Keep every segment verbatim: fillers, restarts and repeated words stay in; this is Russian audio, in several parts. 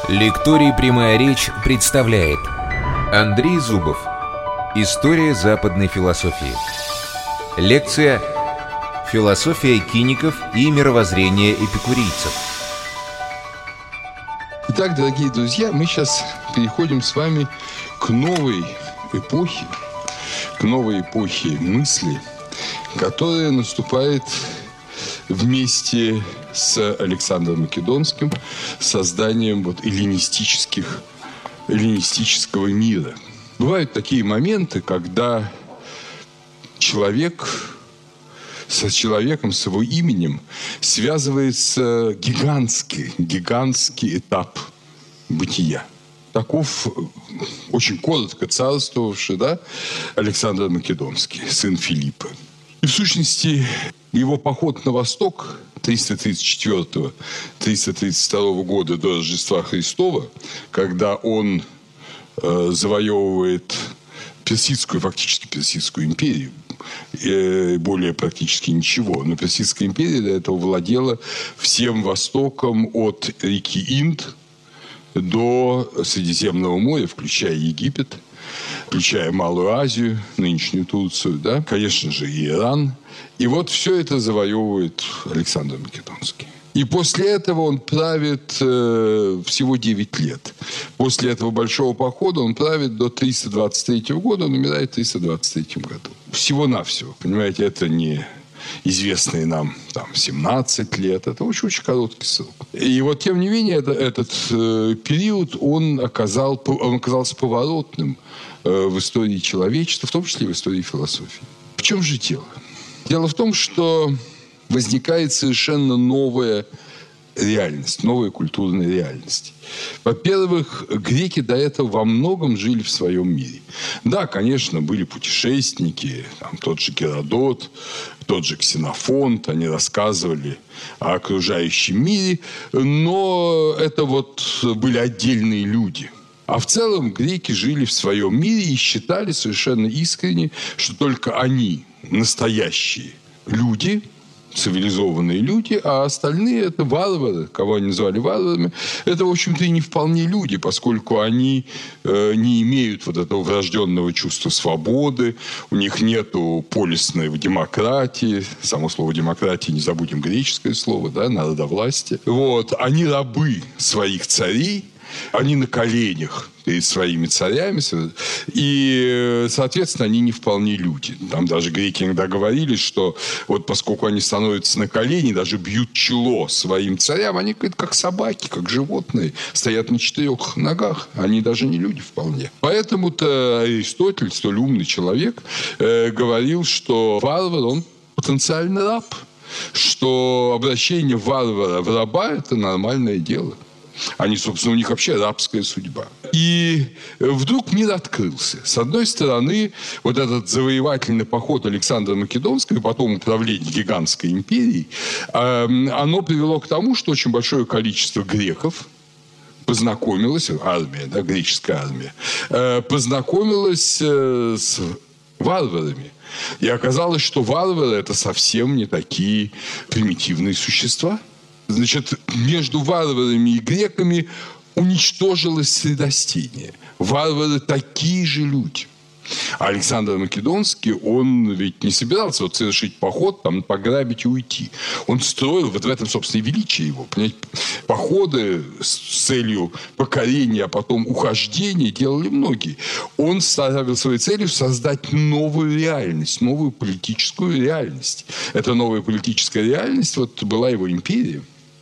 Лекторий «Прямая речь» представляет Андрей Зубов. История западной философии. Лекция «Философия киников и мировоззрение эпикурейцев». Итак, дорогие друзья, мы сейчас переходим с вами к новой эпохе, к новой эпохе мысли, которая наступает вместе с Александром Македонским, созданием вот эллинистических, эллинистического мира. Бывают такие моменты, когда человек со человеком, с его именем связывается гигантский, гигантский этап бытия. Таков очень коротко царствовавший, да, Александр Македонский, сын Филиппа. И в сущности его поход на восток триста тридцать четвёртого — триста тридцать второго года до Рождества Христова, когда он э, завоевывает персидскую, фактически персидскую империю, э, более практически ничего, но Персидская империя до этого владела всем востоком от реки Инд до Средиземного моря, включая Египет, включая Малую Азию, нынешнюю Турцию, да, конечно же, и Иран. И вот все это завоевывает Александр Македонский. И после этого он правит э, всего девять лет. После этого большого похода он правит до триста двадцать третьего года, он умирает в триста двадцать третьем году. Всего-навсего, понимаете, это не известные нам там семнадцать лет, это очень-очень короткий срок. И вот, тем не менее, это, этот э, период, он, оказал, он оказался поворотным э, в истории человечества, в том числе и в истории философии. В чем же дело? Дело в том, что возникает совершенно новая реальность, новая культурная реальность. Во-первых, греки до этого во многом жили в своем мире. Да, конечно, были путешественники, там, тот же Геродот, тот же Ксенофонт, они рассказывали о окружающем мире, но это вот были отдельные люди. А в целом греки жили в своем мире и считали совершенно искренне, что только они настоящие люди, цивилизованные люди, а остальные – это варвары, кого они называли варварами. Это, в общем-то, и не вполне люди, поскольку они э, не имеют вот этого врожденного чувства свободы, у них нету полисной демократии, само слово демократия, не забудем греческое слово, да, народовластие. Вот. Они рабы своих царей, они на коленях перед своими царями, и, соответственно, они не вполне люди. Там даже греки иногда говорили, что вот поскольку они становятся на колени, даже бьют чело своим царям, они как собаки, как животные, стоят на четырех ногах. Они даже не люди вполне. Поэтому-то Аристотель, столь умный человек, э, говорил, что варвар, он потенциальный раб, что обращение варвара в раба – это нормальное дело. Они, собственно, у них вообще рабская судьба. И вдруг мир открылся. С одной стороны, вот этот завоевательный поход Александра Македонского и потом управление гигантской империей, оно привело к тому, что очень большое количество греков познакомилось, армия, да, греческая армия, познакомилась с варварами. И оказалось, что варвары – это совсем не такие примитивные существа. Значит, между варварами и греками уничтожилось средостение. Варвары такие же люди. А Александр Македонский, он ведь не собирался вот совершить поход, там, пограбить и уйти. Он строил, вот в этом, собственно, и величие его. Понимаете? Походы с целью покорения, а потом ухождения делали многие. Он ставил своей целью создать новую реальность, новую политическую реальность. Эта новая политическая реальность вот, была его империя.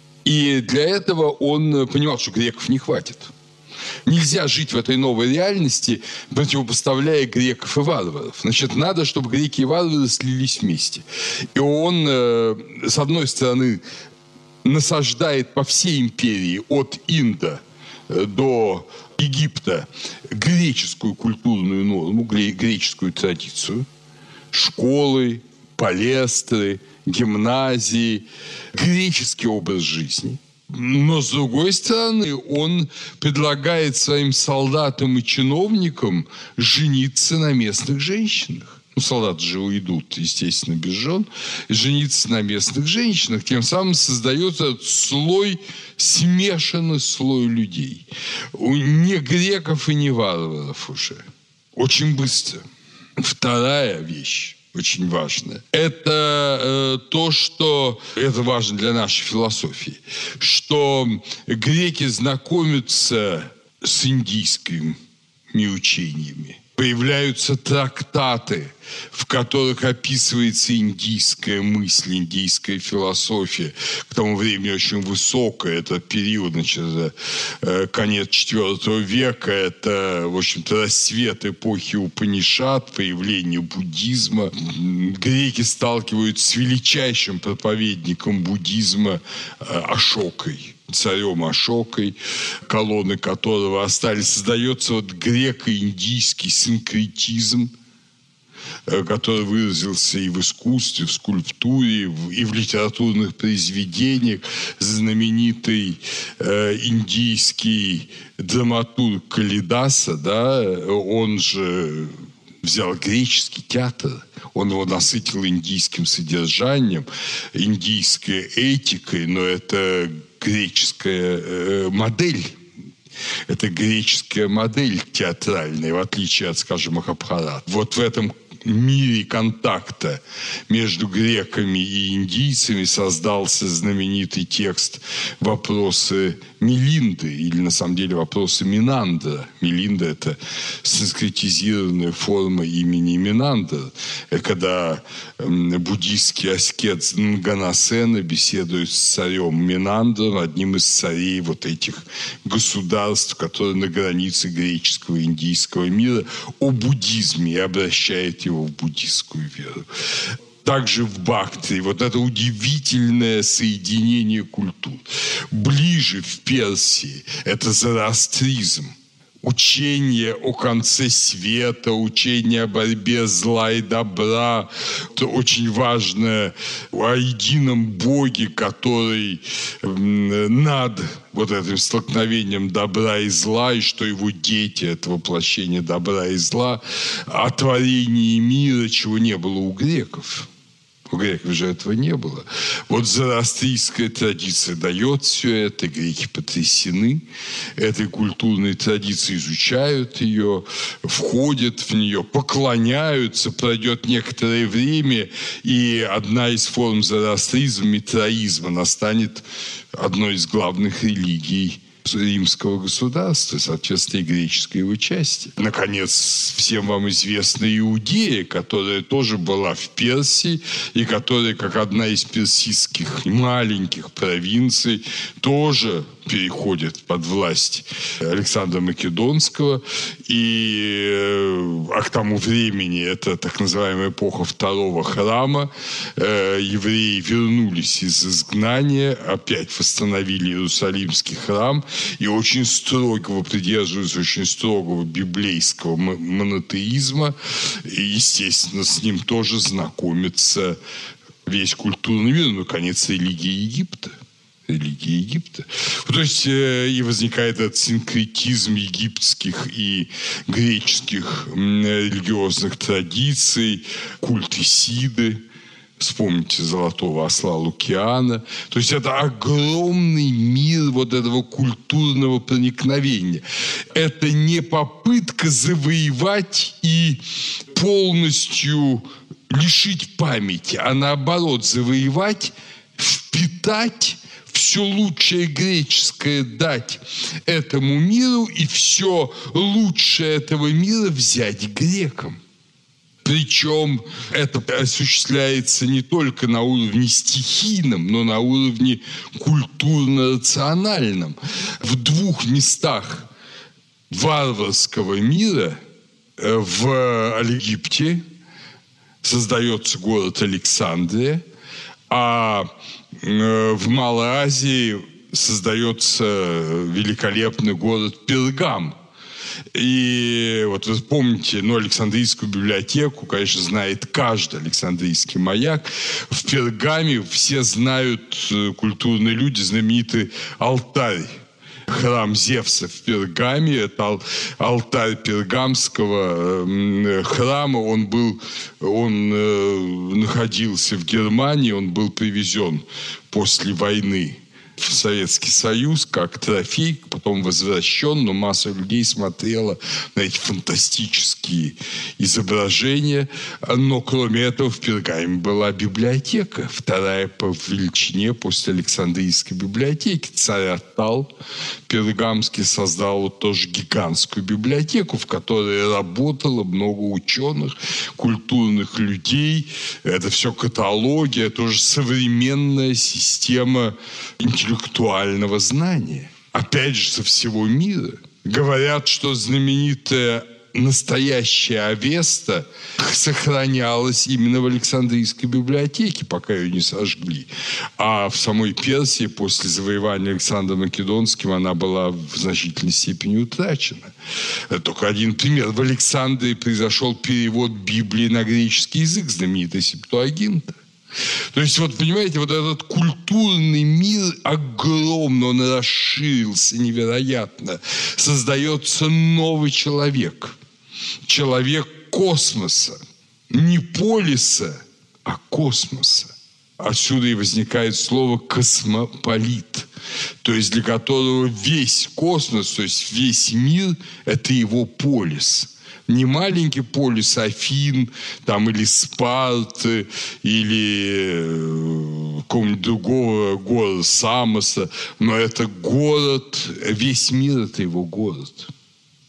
И для этого он понимал, что греков не хватит. Нельзя жить в этой новой реальности, противопоставляя греков и варваров. Значит, надо, чтобы греки и варвары слились вместе. И он, с одной стороны, насаждает по всей империи от Инда до Египта греческую культурную норму, греческую традицию, школы, палестры, гимназии, греческий образ жизни. Но, с другой стороны, он предлагает своим солдатам и чиновникам жениться на местных женщинах. ну, солдаты же уйдут, естественно, без жен, жениться на местных женщинах, тем самым создается этот слой, смешанный слой людей. Не греков и не варваров уже. Очень быстро. Вторая вещь, очень важная, это э, то, что это важно для нашей философии, что греки знакомятся с индийскими учениями. Появляются трактаты, в которых описывается индийская мысль, индийская философия. К тому времени очень высокая. Это период, значит, конец четвёртого века. Это, в общем-то, расцвет эпохи Упанишад, появление буддизма. Греки сталкиваются с величайшим проповедником буддизма Ашокой. Царем Ашокой, колонны которого остались. Создается вот греко-индийский синкретизм, который выразился и в искусстве, в скульптуре, и в литературных произведениях. Знаменитый э, индийский драматург Калидаса, да, он же взял греческий театр, он его насытил индийским содержанием, индийской этикой, но это греческая э, модель. Это греческая модель театральная, в отличие от, скажем, Махабхарат. Вот в этом мире контакта между греками и индийцами создался знаменитый текст «Вопросы Мелинды», или на самом деле «Вопросы Минандра». Мелинда – это санскритизированная форма имени Минандра, когда буддийский аскет Нганасена беседует с царем Минандром, одним из царей вот этих государств, которые на границе греческого и индийского мира, о буддизме, и обращает его в буддийскую веру. Также в Бактрии вот это удивительное соединение культур. Ближе в Персии это зороастризм. Учение о конце света, учение о борьбе зла и добра. Это очень важно о едином Боге, который над вот этим столкновением добра и зла, и что его дети – это воплощение добра и зла, о творении мира, чего не было у греков. У греков же этого не было. Вот зороастрийская традиция дает все это. Греки потрясены этой культурной традицией, изучают ее, входят в нее, поклоняются. Пройдет некоторое время, и одна из форм зороастризма, митраизма, настанет одной из главных религий римского государства, соответственно, и греческой его части. Наконец, всем вам известна Иудея, которая тоже была в Персии, и которая, как одна из персидских маленьких провинций, тоже переходит под власть Александра Македонского. И а к тому времени, это так называемая эпоха второго храма, э, евреи вернулись из изгнания, опять восстановили Иерусалимский храм и очень строгого, придерживаются очень строгого библейского монотеизма. И, естественно, с ним тоже знакомится весь культурный мир, ну, наконец, религия Египта. Религии Египта. То есть э, и возникает этот синкретизм египетских и греческих э, религиозных традиций, культ Исиды. Вспомните золотого осла Лукиана. То есть это огромный мир вот этого культурного проникновения. Это не попытка завоевать и полностью лишить памяти, а наоборот завоевать, впитать все лучшее греческое дать этому миру и все лучшее этого мира взять грекам. Причем это осуществляется не только на уровне стихийном, но на уровне культурно-рациональном. В двух местах варварского мира, в Египте создается город Александрия, а в Малой Азии создается великолепный город Пергам. И вот вы помните, ну, Александрийскую библиотеку, конечно, знает каждый Александрийский маяк. В Пергаме все знают, культурные люди, знаменитый алтарь храм Зевса в Пергаме, это алтарь пергамского храма, он был, он находился в Германии, он был привезен после войны в Советский Союз как трофей, потом возвращен, но масса людей смотрела на эти фантастические изображения. Но кроме этого в Пергаме была библиотека, вторая по величине после Александрийской библиотеки. Царь Аттал Пергамский создал вот тоже гигантскую библиотеку, в которой работало много ученых, культурных людей. Это все каталоги, это уже современная система интеллектуального знания. Опять же, со всего мира. Говорят, что знаменитая настоящая Авеста сохранялась именно в Александрийской библиотеке, пока ее не сожгли. А в самой Персии после завоевания Александром Македонским она была в значительной степени утрачена. Это только один пример. В Александрии произошел перевод Библии на греческий язык, знаменитый Септуагинта. То есть, вот понимаете, вот этот культурный мир огромный, он расширился невероятно. Создается новый человек. Человек космоса. Не полиса, а космоса. Отсюда и возникает слово «космополит». То есть, для которого весь космос, то есть весь мир – это его полис. Не маленький полис Афин, там, или Спарты, или какого-нибудь другого города Самоса, но это город, весь мир – это его город.